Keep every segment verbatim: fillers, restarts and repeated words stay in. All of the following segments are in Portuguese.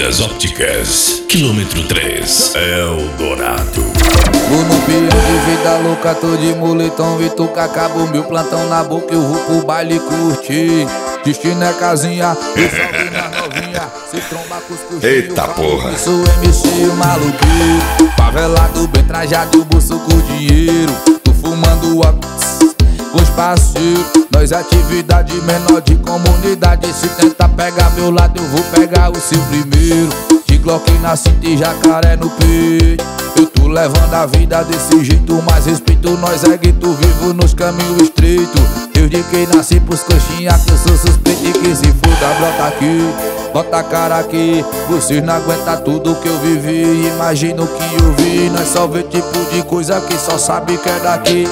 Polidas Ópticas, quilômetro três, Eldorado. Vou no piano de vida louca, tô de moletom, Vituca, acabou meu plantão na boca, eu vou pro baile curtir. Destino é casinha, eu salve na novinha, se tromba com os coxinhos. Eita porra! Sou M C maluqueiro, favelado bem trajado, bolso com dinheiro. Tô fumando óculos com os parceiros, nós atividade menor de comunidade. Se tentar pegar meu lado, eu vou pegar o seu primeiro. De Glock na cinta e jacaré no peito, eu tô levando a vida desse jeito, mas respeito nós é gueto, vivo nos caminhos estreitos. Desde que nasci pros coxinha que eu sou suspeito e que se foda, brota aqui, bota a cara aqui. Vocês não aguentam tudo que eu vivi, imagina o que eu vi. Nós só vê tipo de coisa que só sabe que é daqui.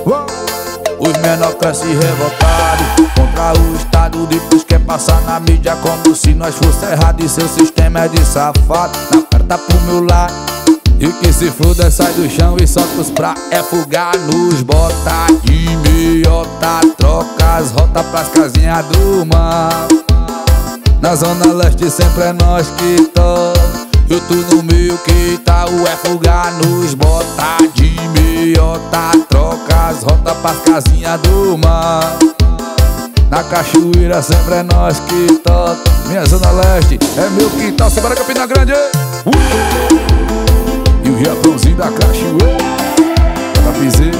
Os menor crescem revoltados contra o Estado, depois quer passar na mídia como se nós fosse errado. E seu sistema é de safado, na perta pro meu lado. E que se foda, sai do chão e solta os pra é fugar nos bota de meiota, troca as rotas pras casinhas do mal. Na zona leste sempre é nós que toca, eu tô no meio que tá o é fugar nos bota de meiota, troca as rotas pras casinhas do mar. Na cachoeira sempre é nós que toca, minha zona leste é meu quintal, Sebora Campina Grande. uh! E o Riachãozinho da cachoeira, da piseira,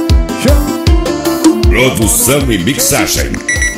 chama. Produção e mixagem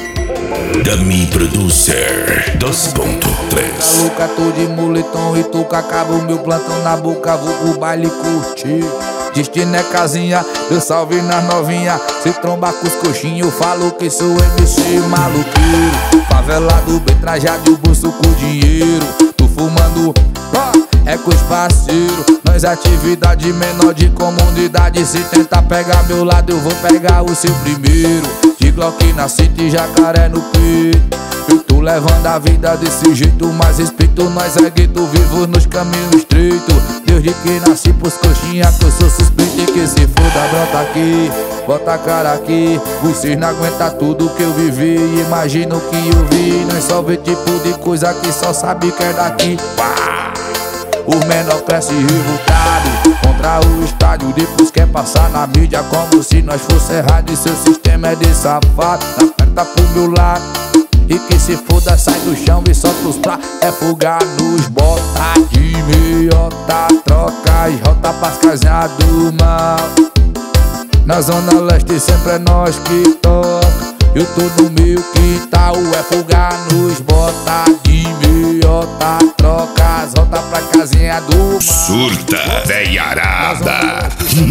Dummy Producer dois ponto três. Louca, tô de moletom e tô com acaba o meu plantão na boca, vou pro baile curtir. Destino é casinha, eu salve nas novinha, se tromba com os coxinhos, eu falo que sou M C maluqueiro. Favelado bem trajado e o bolso com dinheiro. Tô fumando, ó, é com os parceiros, nós atividade menor de comunidade. Se tentar pegar meu lado, eu vou pegar o seu primeiro. De Glock na cinta e jacaré no peito, eu tô levando a vida desse jeito, mas respeito nós é gueto, vivo nos caminhos estreitos. Desde que nasci pros coxinha que eu sou suspeito e que se foda, brota aqui, bota a cara aqui. Vocês não aguentam tudo que eu vivi, imagina o que eu vi. Nós só vê tipo de coisa que só sabe que é daqui. Pá! Os menor crescem revoltados contra o estádio, depois quer passar na mídia como se nós fosse errado. E seu sistema é de safado, na perta pro meu lado. E que se foda, sai do chão e solta os pra é fugar nos bota de meiota, troca as rotas pras casinhas do mal. Na zona leste sempre é nós que toca, eu tô no meio que tá o é fugar nos bota de meiota, troca as rotas pra casinha do mal. Surta, veiarada.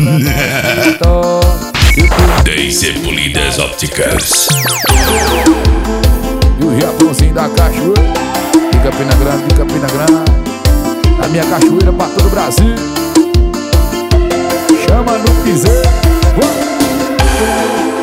Daisy Polidas Ópticas. E o Riachãozinho da cachoeira, de Campina Grande, de Campina Grande, a minha cachoeira pra todo o Brasil. Chama no piseiro.